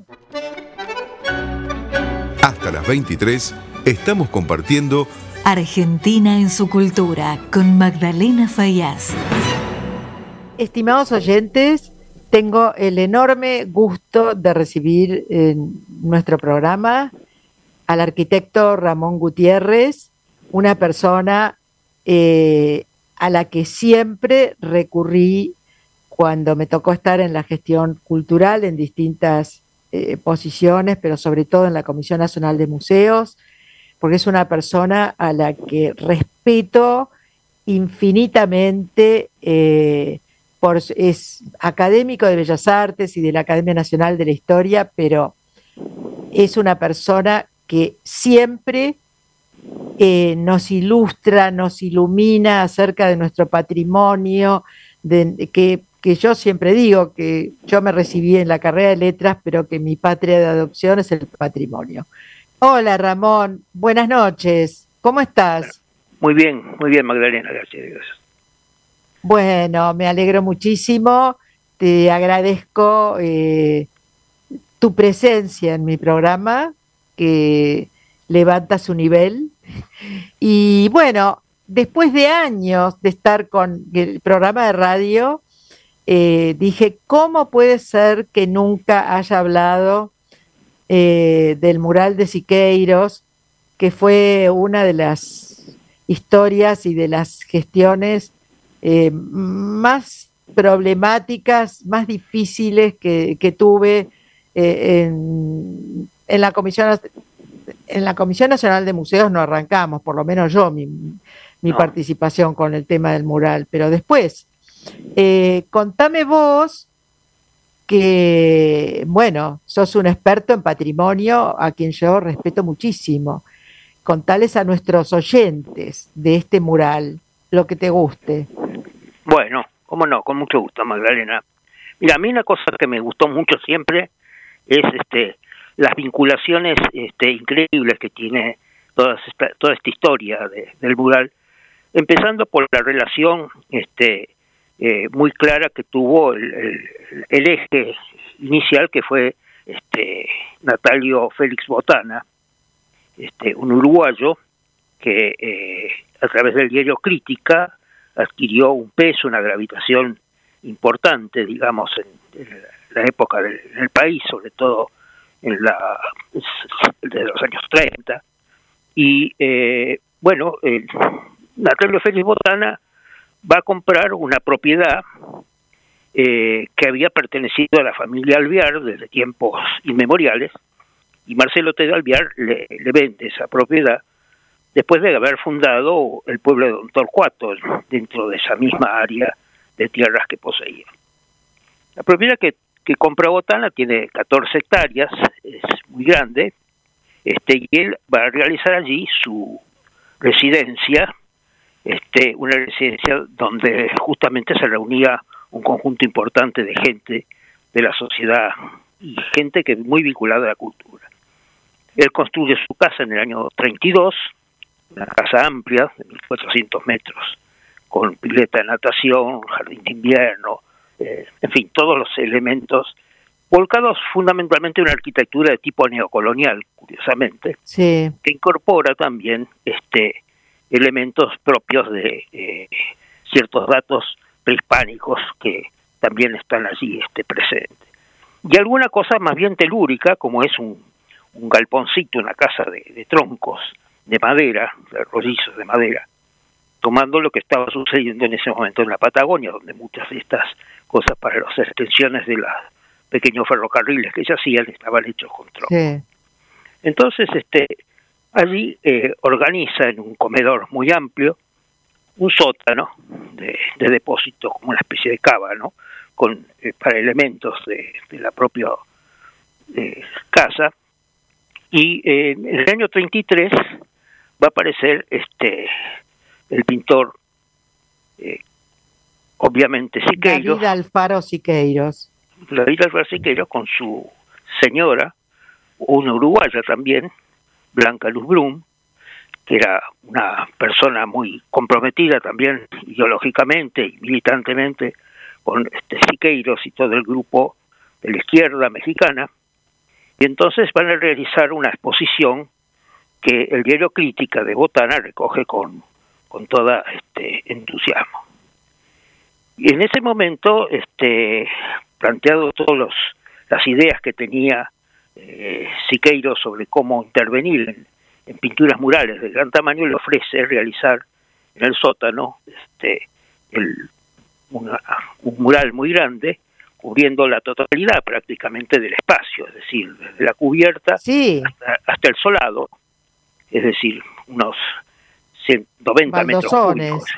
Hasta las veintitrés estamos compartiendo Argentina en su cultura con Magdalena Fayaz. Estimados oyentes, tengo el enorme gusto de recibir en nuestro programa al arquitecto Ramón Gutiérrez, una persona eh, a la que siempre recurrí cuando me tocó estar en la gestión cultural en distintas eh, posiciones, pero sobre todo en la Comisión Nacional de Museos, porque es una persona a la que respeto infinitamente, eh, por, es académico de Bellas Artes y de la Academia Nacional de la Historia, pero es una persona que siempre eh, nos ilustra, nos ilumina acerca de nuestro patrimonio, de, que, que yo siempre digo que yo me recibí en la carrera de letras, pero que mi patria de adopción es el patrimonio. Hola Ramón, buenas noches, ¿cómo estás? Muy bien, muy bien Magdalena, gracias a Dios. Bueno, me alegro muchísimo, te agradezco eh, tu presencia en mi programa, que levanta su nivel. Y bueno, después de años de estar con el programa de radio, eh, dije, ¿cómo puede ser que nunca haya hablado eh, del mural de Siqueiros, que fue una de las historias y de las gestiones eh, más problemáticas, más difíciles que, que tuve eh, en En la Comisión en la Comisión Nacional de Museos no arrancamos, por lo menos yo, mi, mi no. participación con el tema del mural, pero después, eh, contame vos que, bueno, sos un experto en patrimonio a quien yo respeto muchísimo. Contales a nuestros oyentes de este mural lo que te guste. Bueno, cómo no, con mucho gusto, Magdalena. Mira, a mí una cosa que me gustó mucho siempre es este las vinculaciones este, increíbles que tiene toda esta, toda esta historia de, del mural, empezando por la relación este, eh, muy clara que tuvo el, el, el eje inicial, que fue este, Natalio Félix Botana, este, un uruguayo que eh, a través del diario Crítica adquirió un peso, una gravitación importante, digamos, en, en la época del, del país, sobre todo en la de los años treinta, y eh, bueno, eh, Natalio Félix Botana va a comprar una propiedad eh, que había pertenecido a la familia Alvear desde tiempos inmemoriales, y Marcelo T. de Alvear le, le vende esa propiedad después de haber fundado el pueblo de Don Torcuato dentro de esa misma área de tierras que poseía. La propiedad que, que compra Botana tiene catorce hectáreas, es muy grande, este, y él va a realizar allí su residencia, este, una residencia donde justamente se reunía un conjunto importante de gente de la sociedad y gente que muy vinculada a la cultura. Él construye su casa en el año treinta y dos, una casa amplia de mil cuatrocientos metros, con pileta de natación, jardín de invierno, eh, en fin, todos los elementos volcados fundamentalmente en una arquitectura de tipo neocolonial, curiosamente, sí, que incorpora también este elementos propios de eh, ciertos datos prehispánicos que también están allí este, presentes. Y alguna cosa más bien telúrica, como es un, un galponcito, una casa de, de troncos de madera, de rollizos de madera, tomando lo que estaba sucediendo en ese momento en la Patagonia, donde muchas de estas cosas para las extensiones de los pequeños ferrocarriles que se hacían estaban hechos con troncos. sí. Entonces, este, allí eh, organiza en un comedor muy amplio un sótano de, de depósito, como una especie de cava, ¿no? Con, eh, para elementos de, de la propia eh, casa. Y eh, en el año treinta y tres va a aparecer este el pintor, eh, obviamente Siqueiros, David Alfaro Siqueiros. David Alfaro Siqueiros, con su señora, una uruguaya también, Blanca Luz Blum, que era una persona muy comprometida también ideológicamente y militantemente con este Siqueiros y todo el grupo de la izquierda mexicana, y entonces van a realizar una exposición que el diario Crítica de Botana recoge con, con toda este entusiasmo. Y en ese momento, este, planteado todas las ideas que tenía eh, Siqueiros sobre cómo intervenir en, en pinturas murales de gran tamaño, le ofrece realizar en el sótano este, el, una, un mural muy grande, cubriendo la totalidad prácticamente del espacio, es decir, desde la cubierta sí. hasta, hasta el solado, es decir, unos ciento noventa metros cúbicos.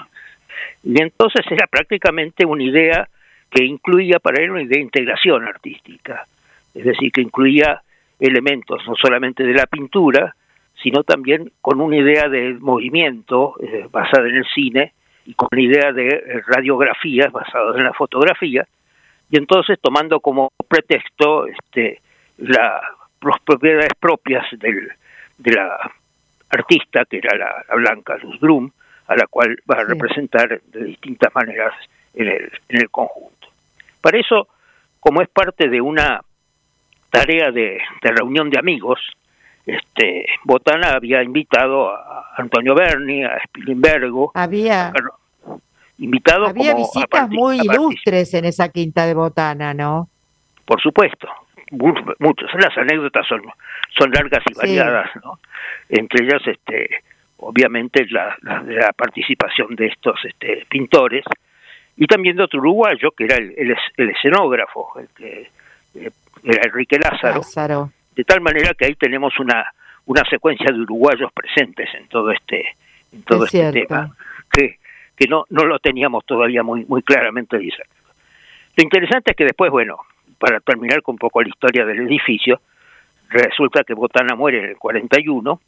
Y entonces era prácticamente una idea que incluía para él una idea de integración artística, es decir, que incluía elementos no solamente de la pintura, sino también con una idea de movimiento eh, basada en el cine y con una idea de eh, radiografías basadas en la fotografía, y entonces tomando como pretexto este, la, las propiedades propias del, de la artista, que era la, la Blanca Luz Blum, a la cual va a sí. representar de distintas maneras en el, en el conjunto. Para eso, como es parte de una tarea de, de reunión de amigos, este, Botana había invitado a Antonio Berni, a Spilimbergo, había... a Carlos, invitado Había como visitas muy ilustres en esa quinta de Botana, ¿no? Por supuesto, muchas. Las anécdotas son son largas y variadas, sí. ¿no? Entre ellas, este, obviamente, la, la, la participación de estos este, pintores y también de otro uruguayo que era el, el, el escenógrafo, el que eh, era Enrique Lázaro, Lázaro. De tal manera que ahí tenemos una una secuencia de uruguayos presentes en todo este en todo es este cierto. tema que que no no lo teníamos todavía muy muy claramente discernido. Lo interesante es que después, bueno, para terminar con un poco la historia del edificio, resulta que Botana muere en el cuarenta y uno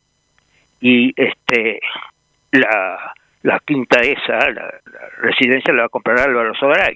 y este la la quinta esa, la, la residencia la va a comprar Álvaro Sogaray.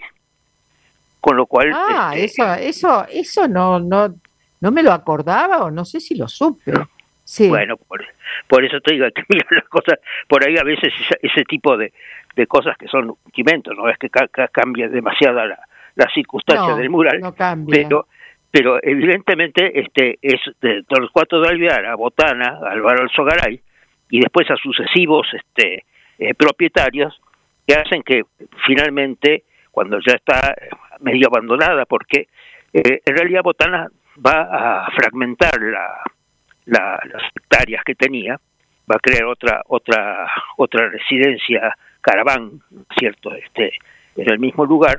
Con lo cual Ah, este, eso eso eso no no no me lo acordaba o no sé si lo supe. Sí. Bueno, por, por eso te digo que mira las cosas, por ahí a veces ese, ese tipo de, de cosas que son cimentos, no es que ca, ca, cambie demasiada la, la circunstancia no, del mural, no cambia. pero pero evidentemente este es de Torcuato de Alvear a Botana, a Álvaro Alzogaray, y después a sucesivos este eh, propietarios que hacen que finalmente, cuando ya está medio abandonada, porque eh, en realidad Botana va a fragmentar la La, las hectáreas que tenía, va a crear otra otra otra residencia caraván, cierto, este en el mismo lugar,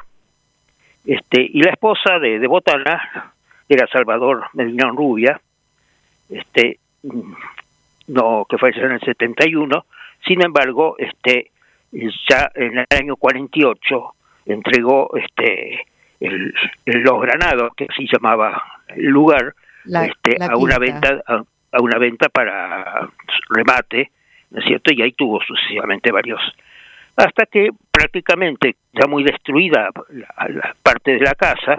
este y la esposa de, de Botana era Salvador Medina Rubia, este no que falleció en el setenta y uno. Sin embargo, este ya en el año cuarenta y ocho entregó este el, el Los Granados, que así llamaba el lugar, la, este, la a una venta a, a una venta para remate, ¿no es cierto? Y ahí tuvo sucesivamente varios, hasta que prácticamente ya muy destruida la, la parte de la casa,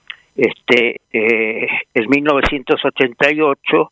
este eh, en mil novecientos ochenta y ocho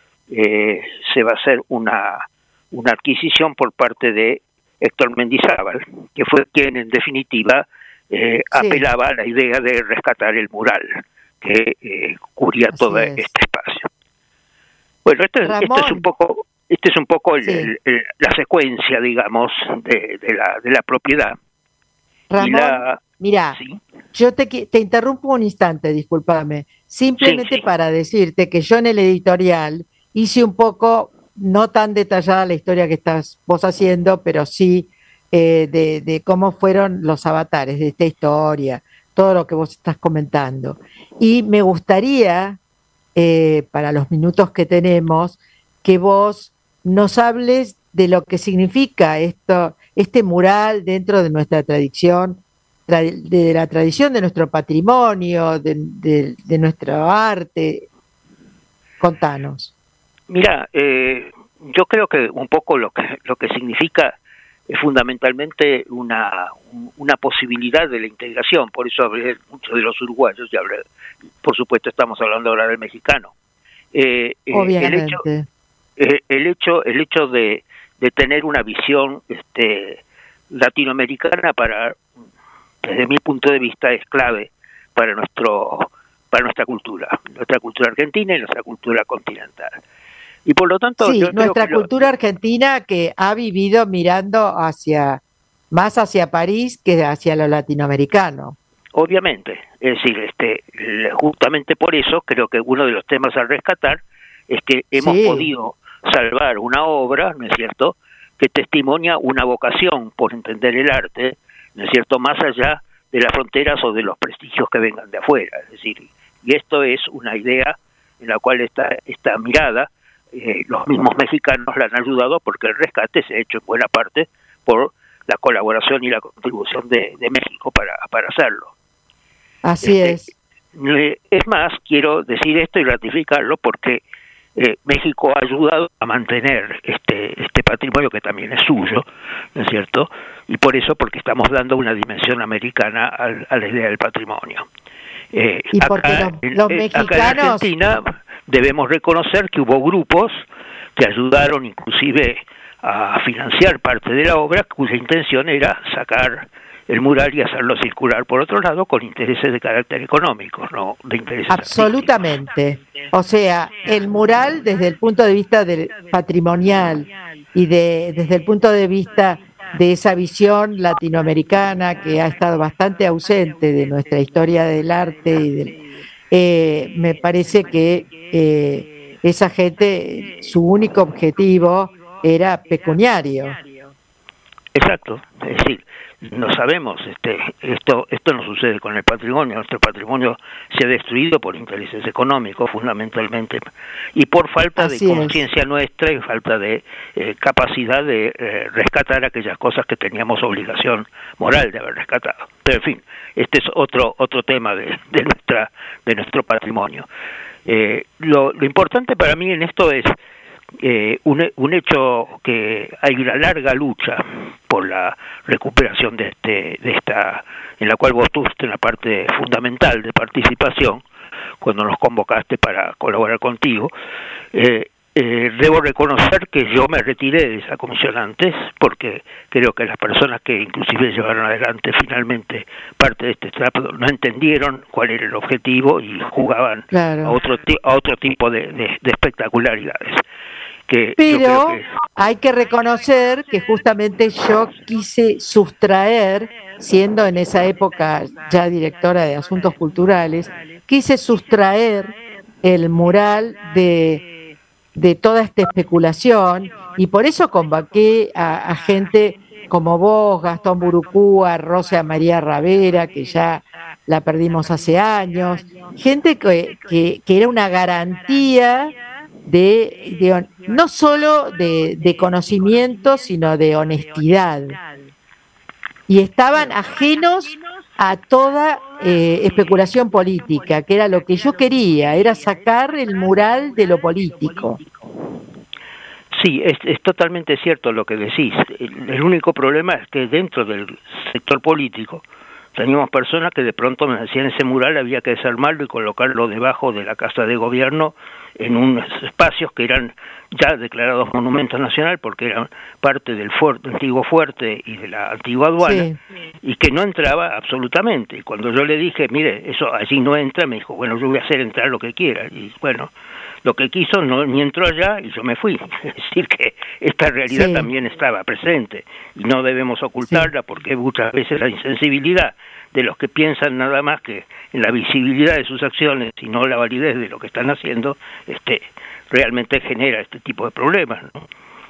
eh, se va a hacer una una adquisición por parte de Héctor Mendizábal, que fue quien en definitiva eh, sí. apelaba a la idea de rescatar el mural que eh, cubría Así todo es. este espacio. Bueno, este, este es un poco, este es un poco el, sí. el, el, la secuencia, digamos, de, de la de la propiedad. Ramón, y la, mira, ¿sí? yo te, te interrumpo un instante, discúlpame, simplemente sí, sí. para decirte que yo en el editorial hice un poco, no tan detallada la historia que estás vos haciendo, pero sí eh, de, de cómo fueron los avatares de esta historia, todo lo que vos estás comentando. Y me gustaría, eh, para los minutos que tenemos, que vos nos hables de lo que significa esto, este mural dentro de nuestra tradición, tra de la tradición de nuestro patrimonio, de, de, de nuestro arte. Contanos. Mira, eh, yo creo que un poco lo que lo que significa es fundamentalmente una una posibilidad de la integración. Por eso hablé mucho de los uruguayos y hablé, por supuesto estamos hablando ahora del mexicano. Eh, Obviamente. El hecho, eh, el hecho, el hecho de, de tener una visión este, latinoamericana para, desde mi punto de vista, es clave para nuestro para nuestra cultura, nuestra cultura argentina y nuestra cultura continental. Y por lo tanto, sí, yo nuestra creo que cultura lo, argentina que ha vivido mirando hacia más hacia París que hacia lo latinoamericano. Obviamente, es decir, este, justamente por eso creo que uno de los temas a rescatar es que hemos sí. podido salvar una obra, ¿no es cierto?, que testimonia una vocación por entender el arte, ¿no es cierto?, más allá de las fronteras o de los prestigios que vengan de afuera. Es decir, y esto es una idea en la cual esta, esta mirada, eh, los mismos mexicanos la han ayudado porque el rescate se ha hecho en buena parte por la colaboración y la contribución de, de México para, para hacerlo. Así este, es. Eh, es más, quiero decir esto y ratificarlo porque eh, México ha ayudado a mantener este este patrimonio que también es suyo, ¿no es cierto? Y por eso, porque estamos dando una dimensión americana al, a la idea del patrimonio. Eh, y porque acá, los, los en, mexicanos... acá en Argentina debemos reconocer que hubo grupos que ayudaron inclusive a financiar parte de la obra cuya intención era sacar el mural y hacerlo circular por otro lado con intereses de carácter económico, no de intereses absolutamente artísticos. O sea, el mural desde el punto de vista del patrimonial y de desde el punto de vista de esa visión latinoamericana que ha estado bastante ausente de nuestra historia del arte y del, eh, me parece que eh, esa gente, su único objetivo era pecuniario. Exacto, es decir, no sabemos, este, esto esto no sucede con el patrimonio, nuestro patrimonio se ha destruido por intereses económicos fundamentalmente y por falta Así de conciencia nuestra y falta de eh, capacidad de eh, rescatar aquellas cosas que teníamos obligación moral de haber rescatado. Pero en fin, este es otro otro tema de, de nuestra de nuestro patrimonio. Eh, lo, lo importante para mí en esto es Eh, un, un hecho que hay una larga lucha por la recuperación de este de esta en la cual vos tuviste una parte fundamental de participación cuando nos convocaste para colaborar contigo. eh, eh, debo reconocer que yo me retiré de esa comisión antes porque creo que las personas que inclusive llevaron adelante finalmente parte de este trabajo no entendieron cuál era el objetivo y jugaban claro. a otro a otro tipo de, de, de espectacularidades. Que Pero que... hay que reconocer que justamente yo quise sustraer, siendo en esa época ya directora de Asuntos Culturales, quise sustraer el mural de, de toda esta especulación y por eso convoqué a, a gente como vos, Gastón Burucúa, Rosa María Ravera, que ya la perdimos hace años, gente que, que, que era una garantía de, de no solo de, de conocimiento, sino de honestidad. Y estaban ajenos a toda eh, especulación política, que era lo que yo quería, era sacar el mural de lo político. Sí, es, es totalmente cierto lo que decís. El, el único problema es que dentro del sector político teníamos personas que de pronto me decían ese mural había que desarmarlo y colocarlo debajo de la Casa de Gobierno en unos espacios que eran ya declarados monumentos nacionales porque eran parte del fuerte, antiguo fuerte y de la antigua aduana, sí. Y que no entraba absolutamente. Y cuando yo le dije, mire, eso allí no entra, me dijo, bueno, yo voy a hacer entrar lo que quiera. Y bueno, lo que quiso no ni entró allá y yo me fui. Es decir, que esta realidad sí. también estaba presente y no debemos ocultarla, sí. porque muchas veces la insensibilidad de los que piensan nada más que en la visibilidad de sus acciones y no la validez de lo que están haciendo, este realmente genera este tipo de problemas, ¿no?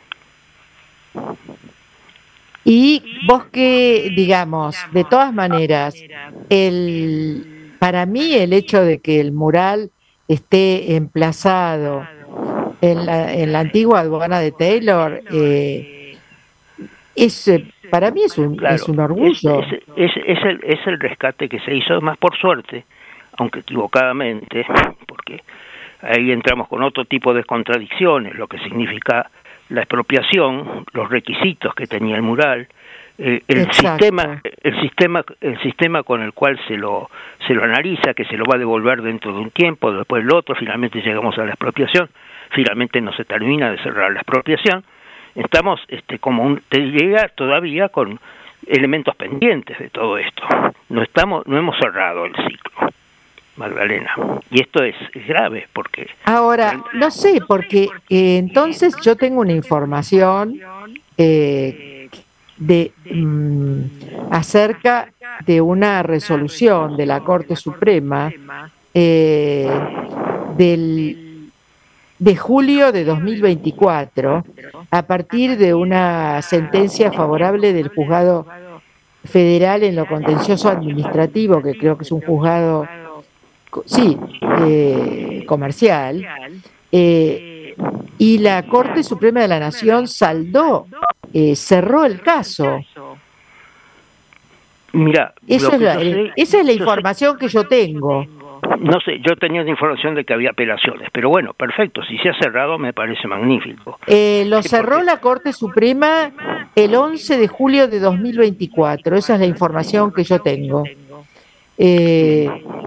Y vos que, digamos, de todas maneras, el para mí el hecho de que el mural esté emplazado en la, en la antigua aduana de Taylor, eh, es, para mí es un, claro, es un orgullo. Es, es, es, es, el, es el rescate que se hizo, más por suerte, aunque equivocadamente, porque ahí entramos con otro tipo de contradicciones, lo que significa la expropiación, los requisitos que tenía el mural, eh, el Exacto. sistema, el sistema, el sistema con el cual se lo se lo analiza, que se lo va a devolver dentro de un tiempo, después el otro, finalmente llegamos a la expropiación, finalmente no se termina de cerrar la expropiación. Estamos, este, como un, te diría, todavía con elementos pendientes de todo esto. No estamos, no hemos cerrado el ciclo, Magdalena. Y esto es, es grave porque... Ahora, no sé, porque eh, entonces yo tengo una información eh, de mm, acerca de una resolución de la Corte Suprema eh, del de julio de dos mil veinticuatro, a partir de una sentencia favorable del Juzgado Federal en lo contencioso administrativo, que creo que es un juzgado, sí, eh, comercial, eh, y la Corte Suprema de la Nación saldó, eh, cerró el caso. Mira, Eso es la, sé, esa es la información sé, que yo tengo. No sé, yo tenía la información de que había apelaciones, pero bueno, perfecto, si se ha cerrado me parece magnífico. Eh, lo sí, cerró porque... la Corte Suprema el once de julio de dos mil veinticuatro, esa es la información que yo tengo. Eh,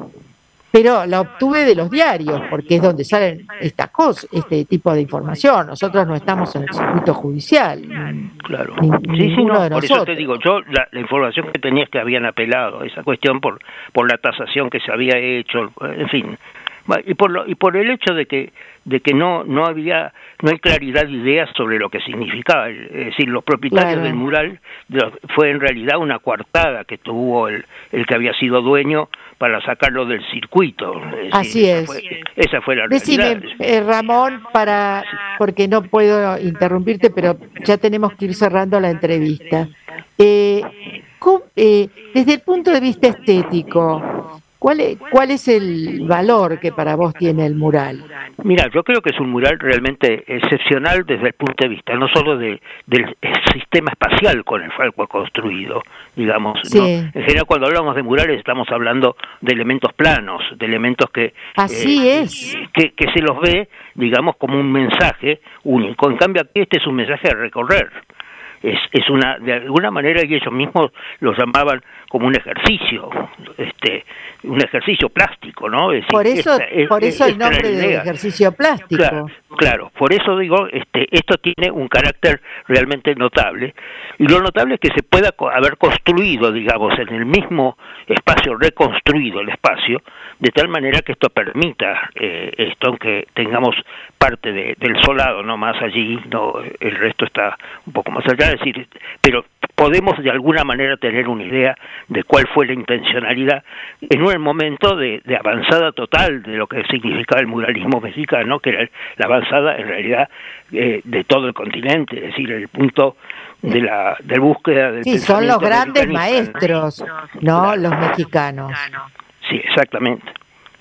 pero la obtuve de los diarios, porque es donde salen estas cosas, este tipo de información. Nosotros no estamos en el circuito judicial. Claro. Ni, sí, sí, no, de por nosotros. eso te digo, yo la, la información que tenía es que habían apelado esa cuestión por por la tasación que se había hecho, en fin. Y por lo, y por el hecho de que de que no no había no hay claridad de ideas sobre lo que significaba, es decir, los propietarios claro. del mural de, fue en realidad una coartada que tuvo el el que había sido dueño para sacarlo del circuito. Es decir, Así esa es. Fue, esa fue la Decime, realidad. Eh, Ramón, para porque no puedo interrumpirte, pero ya tenemos que ir cerrando la entrevista. Eh, ¿cómo, eh, desde el punto de vista estético, ¿cuál es, ¿cuál es el valor que para vos tiene el mural? Mira, yo creo que es un mural realmente excepcional desde el punto de vista no solo de, del sistema espacial con el cual fue construido, digamos. Sí. ¿no? En general, cuando hablamos de murales estamos hablando de elementos planos, de elementos que así eh, es que, que se los ve, digamos, como un mensaje único. En cambio, aquí este es un mensaje de recorrer. Es, es una, de alguna manera, y ellos mismos lo llamaban como un ejercicio, este, un ejercicio plástico, ¿no? Es decir, por eso, esta, por eso es, el nombre de ejercicio plástico. Claro, claro, por eso digo, este, esto tiene un carácter realmente notable, y lo notable es que se pueda co- haber construido, digamos, en el mismo espacio, reconstruido el espacio, de tal manera que esto permita eh, esto, aunque tengamos parte de, del solado, no más allí, no, el resto está un poco más allá, es decir, pero podemos de alguna manera tener una idea de cuál fue la intencionalidad en un momento de, de avanzada total de lo que significaba el muralismo mexicano, que era la avanzada en realidad eh, de todo el continente, es decir, el punto de la de búsqueda del sí, son los grandes maestros, ¿no? Claro. Los mexicanos. Sí, exactamente.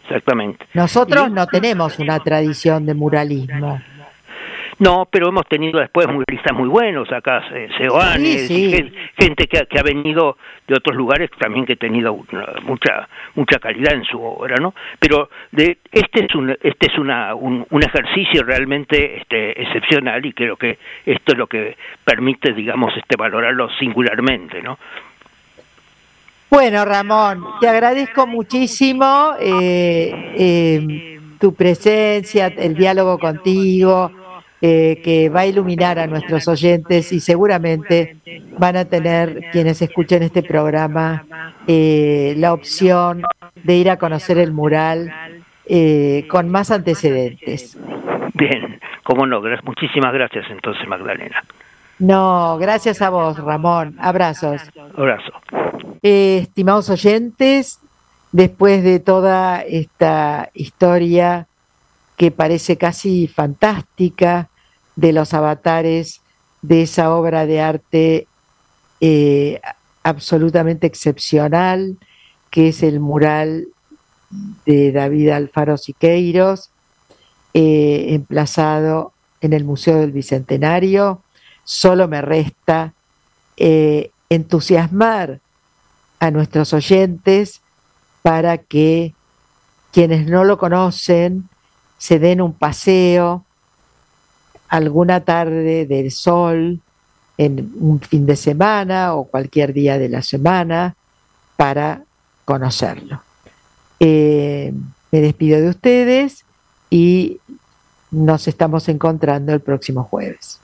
exactamente. Nosotros Y- no tenemos una tradición de muralismo. No, pero hemos tenido después muralistas muy buenos acá, eh, Seoane, Sí, sí. gen- gente que, ha- que ha venido de otros lugares también que ha tenido una- mucha mucha calidad en su obra, ¿no? Pero de, este es un este es una, un, un ejercicio realmente este, excepcional y creo que esto es lo que permite, digamos, este valorarlo singularmente, ¿no? Bueno, Ramón, te agradezco muchísimo eh, eh, tu presencia, el diálogo contigo, eh, que va a iluminar a nuestros oyentes y seguramente van a tener, quienes escuchen este programa, eh, la opción de ir a conocer el mural eh, con más antecedentes. Bien, cómo no, gra- muchísimas gracias entonces, Magdalena. No, gracias a vos, Ramón. Abrazos. Abrazo. Eh, estimados oyentes, después de toda esta historia que parece casi fantástica de los avatares de esa obra de arte eh, absolutamente excepcional, que es el mural de David Alfaro Siqueiros, eh, emplazado en el Museo del Bicentenario, solo me resta eh, entusiasmar a nuestros oyentes para que quienes no lo conocen se den un paseo alguna tarde del sol en un fin de semana o cualquier día de la semana para conocerlo. Eh, me despido de ustedes y nos estamos encontrando el próximo jueves.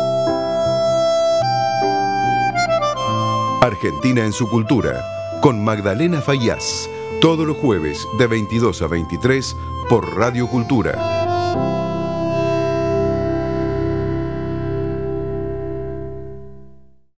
Argentina en su cultura, con Magdalena Fayaz, todos los jueves de veintidós a veintitrés por Radio Cultura.